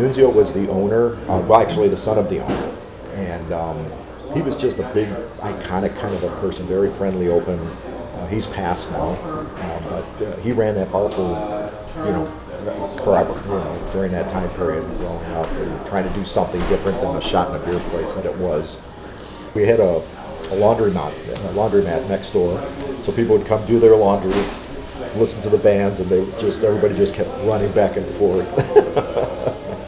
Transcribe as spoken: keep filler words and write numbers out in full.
Nunzio was the owner, uh, well, actually the son of the owner, and um, he was just a big, iconic kind of a person, very friendly, open. Uh, he's passed now, uh, but uh, he ran that bar for, you know, forever, you know, during that time period, growing up and trying to do something different than a shot and a beer place that it was. We had a, a laundromat, a laundromat next door, so people would come do their laundry, listen to the bands, and they just everybody just kept running back and forth.